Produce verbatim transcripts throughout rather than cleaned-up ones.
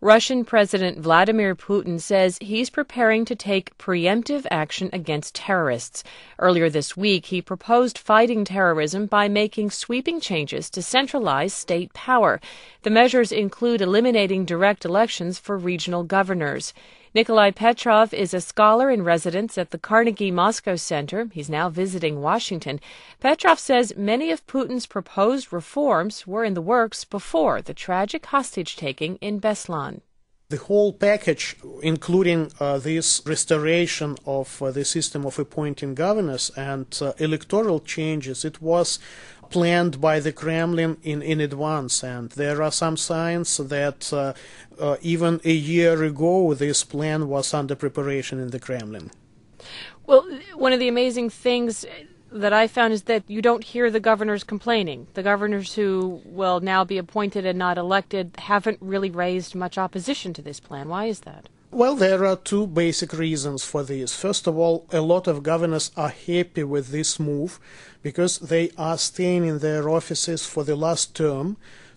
Russian President Vladimir Putin says he's preparing to take preemptive action against terrorists. Earlier this week, he proposed fighting terrorism by making sweeping changes to centralize state power. The measures include eliminating direct elections for regional governors. Nikolai Petrov is a scholar in residence at the Carnegie Moscow Center. He's now visiting Washington. Petrov says many of Putin's proposed reforms were in the works before the tragic hostage-taking in Beslan. The whole package, including uh, this restoration of uh, the system of appointing governors and uh, electoral changes, it was planned by the Kremlin in, in advance, and there are some signs that uh, uh, even a year ago this plan was under preparation in the Kremlin. Well, one of the amazing things that I found is that you don't hear the governors complaining. The governors who will now be appointed and not elected haven't really raised much opposition to this plan. Why is that? Well, there are two basic reasons for this. First of all, a lot of governors are happy with this move because they are staying in their offices for the last term.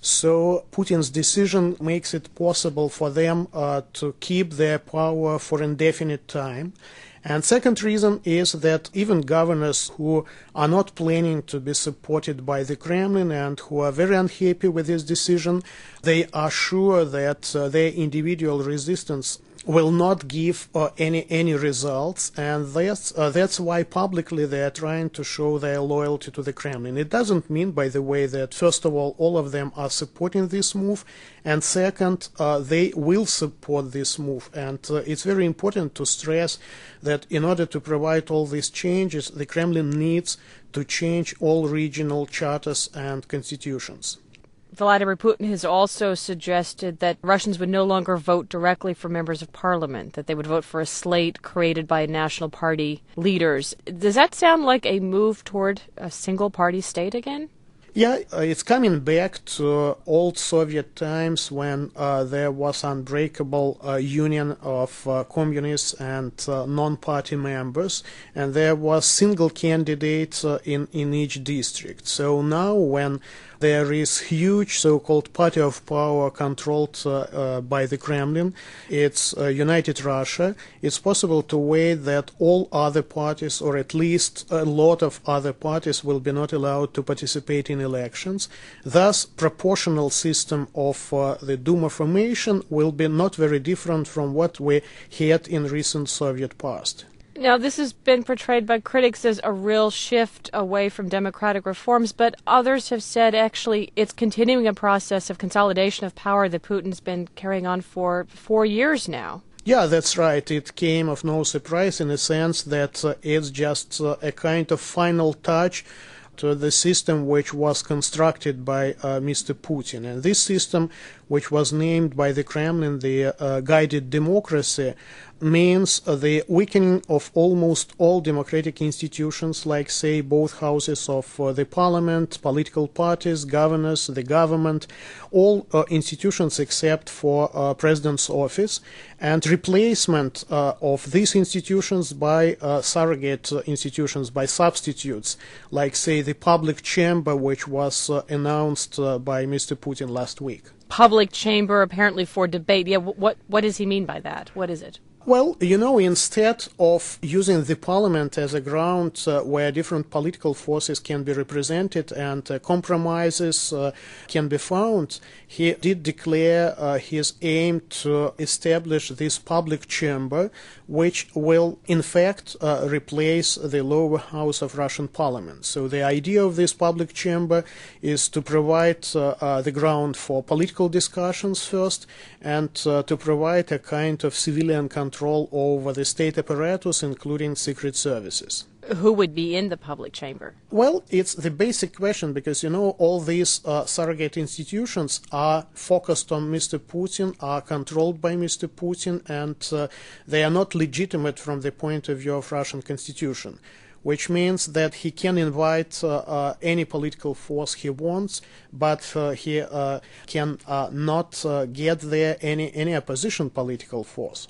So Putin's decision makes it possible for them uh, to keep their power for indefinite time. And second reason is that even governors who are not planning to be supported by the Kremlin and who are very unhappy with this decision, they are sure that uh, their individual resistance will not give uh, any any results, and that's uh, that's why publicly they are trying to show their loyalty to the Kremlin. It doesn't mean, by the way, that first of all all of them are supporting this move, and second, uh, they will support this move. And uh, it's very important to stress that in order to provide all these changes, the Kremlin needs to change all regional charters and constitutions. Vladimir Putin has also suggested that Russians would no longer vote directly for members of parliament, that they would vote for a slate created by national party leaders. Does that sound like a move toward a single-party state again? Yeah, uh, it's coming back to old Soviet times when uh, there was unbreakable uh, union of uh, communists and uh, non-party members, and there was single candidates uh, in, in each district. So now when there is huge so-called party of power controlled uh, uh, by the Kremlin, it's uh, United Russia, it's possible to wait that all other parties, or at least a lot of other parties, will be not allowed to participate in elections. Thus, proportional system of uh, the Duma formation will be not very different from what we had in recent Soviet past. Now, this has been portrayed by critics as a real shift away from democratic reforms, but others have said actually it's continuing a process of consolidation of power that Putin's been carrying on for four years now. Yeah, that's right. It came of no surprise in the sense that uh, it's just uh, a kind of final touch to the system which was constructed by uh, Mister Putin. And this system, which was named by the Kremlin the uh, guided democracy, means uh, the weakening of almost all democratic institutions, like, say, both houses of uh, the parliament, political parties, governors, the government, all uh, institutions except for uh, president's office, and replacement uh, of these institutions by uh, surrogate uh, institutions, by substitutes, like, say, the public chamber, which was uh, announced uh, by Mister Putin last week. Public chamber, apparently for debate. Yeah, what what does he mean by that? What is it? Well, you know, instead of using the parliament as a ground uh, where different political forces can be represented and uh, compromises uh, can be found, he did declare uh, his aim to establish this public chamber, which will, in fact, uh, replace the lower house of Russian parliament. So the idea of this public chamber is to provide uh, uh, the ground for political discussions first, and uh, to provide a kind of civilian control control over the state apparatus, including secret services. Who would be in the public chamber? Well, it's the basic question because, you know, all these uh, surrogate institutions are focused on Mister Putin, are controlled by Mister Putin, and uh, they are not legitimate from the point of view of Russian constitution, which means that he can invite uh, uh, any political force he wants, but uh, he uh, can uh, not uh, get there any, any opposition political force.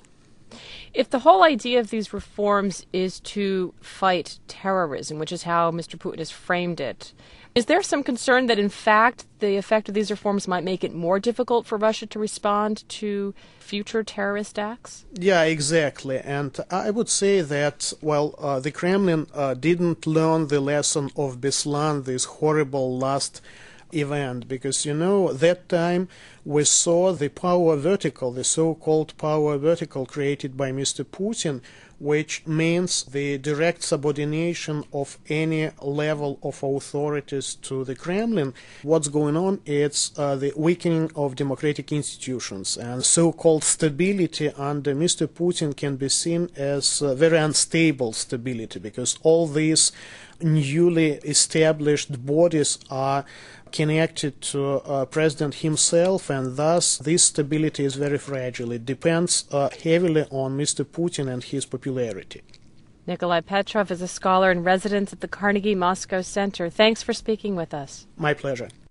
If the whole idea of these reforms is to fight terrorism, which is how Mister Putin has framed it, is there some concern that, in fact, the effect of these reforms might make it more difficult for Russia to respond to future terrorist acts? Yeah, exactly. And I would say that, well, uh, the Kremlin uh, didn't learn the lesson of Beslan, this horrible last event, because, you know, that time we saw the power vertical, the so-called power vertical created by Mister Putin, which means the direct subordination of any level of authorities to the Kremlin. What's going on? It's uh, the weakening of democratic institutions, and so-called stability under Mister Putin can be seen as uh, very unstable stability, because all these newly established bodies are connected to uh, President himself, and thus this stability is very fragile. It depends uh, heavily on Mister Putin and his popularity. Nikolai Petrov is a scholar in residence at the Carnegie Moscow Center. Thanks for speaking with us. My pleasure.